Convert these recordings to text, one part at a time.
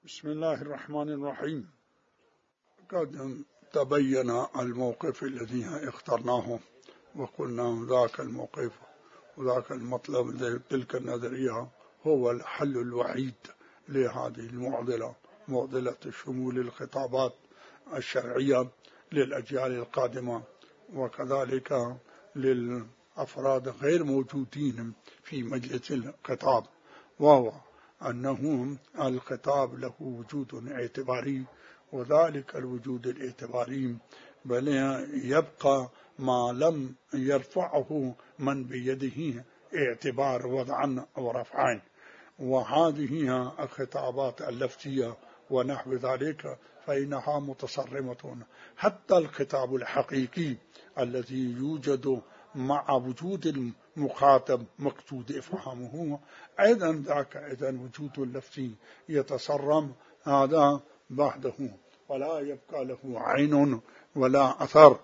بسم الله الرحمن الرحيم. قد تبين الموقف الذي اخترناه وقلنا ذاك الموقف وذاك المطلب تلك النظرية هو الحل الوحيد لهذه المعضلة، معضلة شمول الخطابات الشرعية للأجيال القادمة وكذلك للأفراد غير موجودين في مجلس الخطاب، وهو أنه الخطاب له وجود اعتباري، وذلك الوجود الاعتباري بل يبقى ما لم يرفعه من بيده اعتبار وضعا أو رفعا. وهذه الخطابات اللفظية ونحو ذلك فإنها متصرمة. حتى الخطاب الحقيقي الذي يوجد مع وجود المخاطب مقصود إفهامه أيضا ذاك أيضا وجود اللفظي يتصرم هذا بعده ولا يبقى له عين ولا أثر.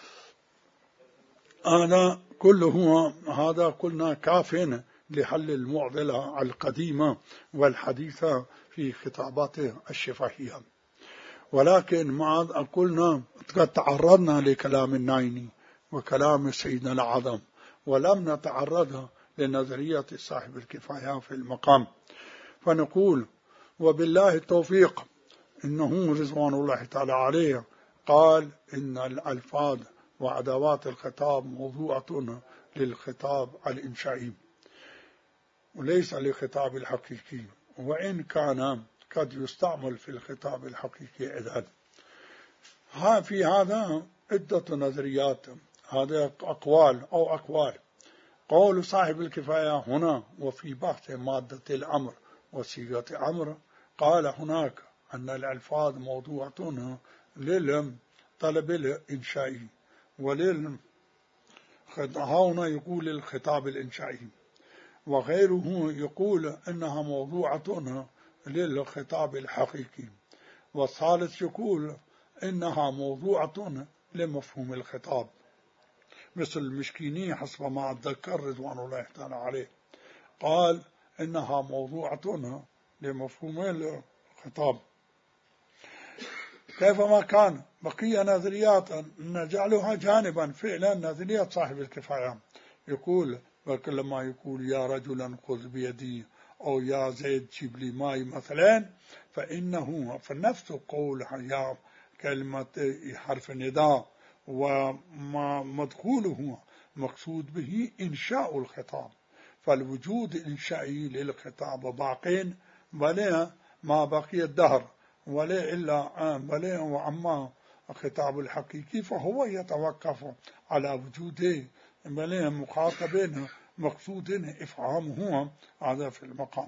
هذا كلنا كاف لحل المعضلة القديمة والحديثة في خطابات الشفهية. ولكن مع قلنا قد تعرضنا لكلام النايني وكلام سيدنا الأعظم ولم نتعرض لنظرية صاحب الكفاية في المقام، فنقول وبالله التوفيق إنه رضوان الله تعالى عليه قال إن الألفاظ وأدوات الخطاب موضوعة للخطاب الإنشائي وليس للخطاب الحقيقي، وإن كان قد يستعمل في الخطاب الحقيقي أيضا. في هذا عدة نظريات، هذا أقوال أو أقوال. قول صاحب الكفاية هنا وفي بحث مادة الأمر وصيغة أمر قال هناك أن الألفاظ موضوعة للطلب الإنشائي هنا يقول الخطاب الإنشائي، وغيره يقول أنها موضوعة للخطاب الحقيقي، والثالث يقول إنها موضوعة لمفهوم الخطاب، مثل المشكيني حسب ما أتذكر رضوان الله تعالى عليه قال إنها موضوعة لمفهوم الخطاب. كيفما كان بقي نظريات نجعلها جانبا. فعلا نظرية صاحب الكفاية يقول لما يقول يا رجلا خذ بيدي أو يا زيد جيب لي ماي مثلا، فإنه فنفس قول يا كلمة حرف نداء وما مدخوله مقصود به إنشاء الخطاب، فالوجود الإنشائي للخطاب باق ولا ما بقي الدهر ولا إلا ولا. وأما الخطاب الحقيقي فهو يتوقف على وجود ولا مخاطب مقصود إفهامه هذا في المقام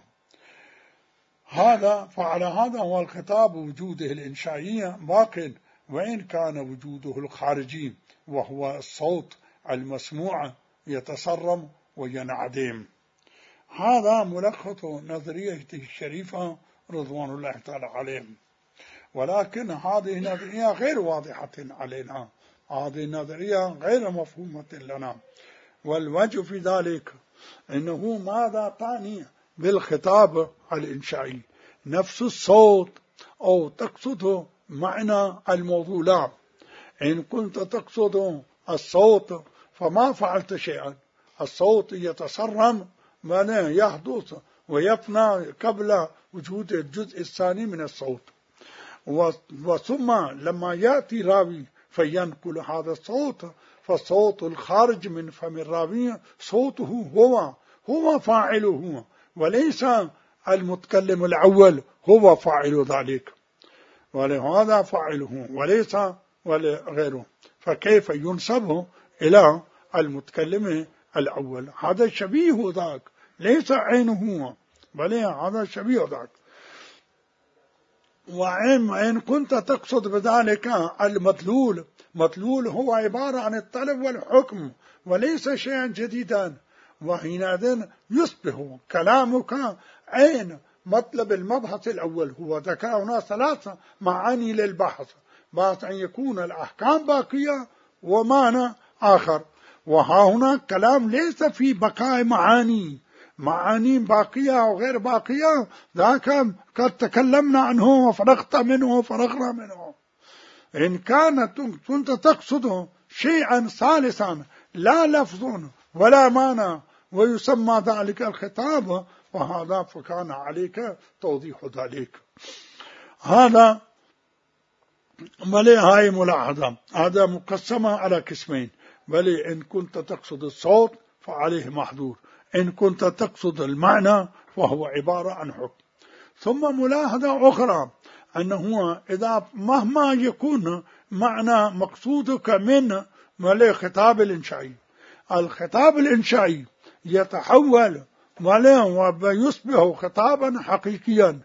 هذا. فعلى هذا هو الخطاب وجوده الإنشائي باق، وإن كان وجوده الخارجي وهو الصوت المسموع يتصرم وينعدم. هذا ملخص نظريته الشريفة رضوان الله تعالى عليهم. ولكن هذه النظرية غير واضحة علينا، هذه النظرية غير مفهومة لنا، والوجه في ذلك إنه ماذا تعني بالخطاب الإنشائي؟ نفس الصوت أو تقصد معنى الموضوع؟ لا، إن كنت تقصد الصوت فما فعلت شيئا. الصوت يتصرم ولا يحدث ويفنى قبل وجود الجزء الثاني من الصوت، وثم لما يأتي راوي فينقل هذا الصوت، فالصوت الخارج من فم الراوي صوته هو فاعله، وليس المتكلم الأول هو فاعل ذلك، ولهذا فاعله وليس غيره، فكيف ينسب إلى المتكلم الأول؟ هذا شبيه ذاك، ليس عينه بل هذا شبيه ذاك. وإن كنت تقصد بذلك المدلول هو عبارة عن الطلب والحكم وليس شيئا جديدا، وحينئذ يصبح كلامك عين مطلب المبحث الأول. هو ذكر هنا 3 معاني للبحث، بعد أن يكون الأحكام باقية ومعنى آخر، وها هنا كلام ليس في بقاء معاني معاني باقية وغير باقية ذاك قد تكلمنا عنه وفرغت منه وفرغنا منه. إن كنت تقصد شيئا ثالثا لا لفظ ولا معنى ويسمى ذلك الخطاب وهذا فكان عليك توضيح ذلك. هذا بل هاي ملاحظة، هذا مقسمة على قسمين. بل إن كنت تقصد الصوت فعليه محظور، إن كنت تقصد المعنى فهو عبارة عن حكم. ثم ملاحظة أخرى أنه إذا مهما يكون معنى مقصودك من خطاب الإنشائي، الخطاب الإنشائي يتحول ويصبح خطابا حقيقيا.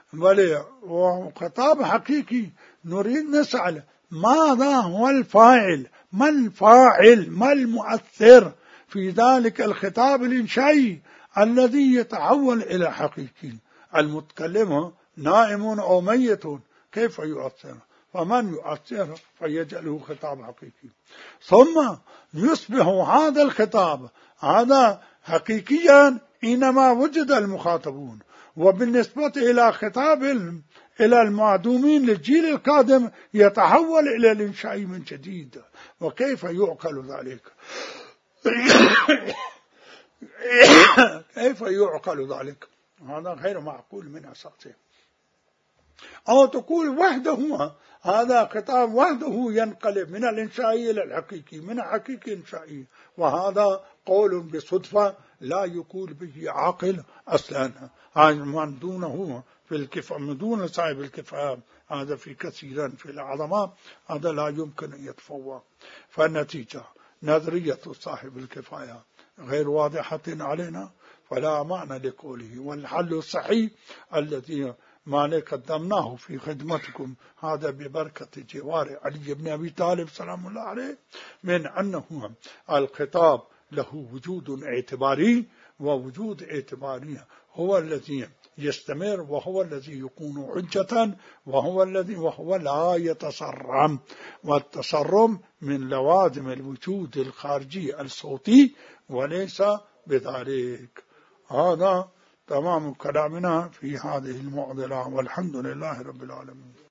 وخطاب حقيقي نريد نسأل ماذا هو الفاعل، ما الفاعل، ما المؤثر في ذلك الخطاب الإنشائي الذي يتحول إلى حقيقي. المتكلم نائم أو ميت كيف يؤثر؟ فمن يؤثر فيجعله خطاب حقيقي. ثم يصبح هذا الخطاب هذا حقيقيا إنما وجد المخاطبون، وبالنسبة إلى خطاب إلى المعدومين للجيل القادم يتحول إلى الإنشاء من جديد. وكيف يعقل ذلك؟ كيف يعقل ذلك؟ هذا غير معقول من أساسه. أو تقول وحده هذا خطاب وحده ينقلب من الإنشائي إلى الحقيقي، من الحقيقي إنشائي، وهذا قول بصدفة لا يقول به عاقل أصلا. من دونه من دون صاحب الكفاءة هذا في كثيرا في العظماء هذا لا يمكن أن يتفوق. فالنتيجة نظرية صاحب الكفاية غير واضحة علينا فلا معنى لقوله. والحل الصحيح الذي ما قدمناه في خدمتكم هذا ببركة جوار علي بن أبي طالب سلام الله عليه، من أنه الخطاب له وجود اعتباري، ووجود اعتباري هو الذي يستمر وهو الذي يكون حجة وهو لا يتصرم. والتصرم من لوازم الوجود الخارجي الصوتي وليس بذلك. هذا تمام كلامنا في هذه المعضلة، والحمد لله رب العالمين.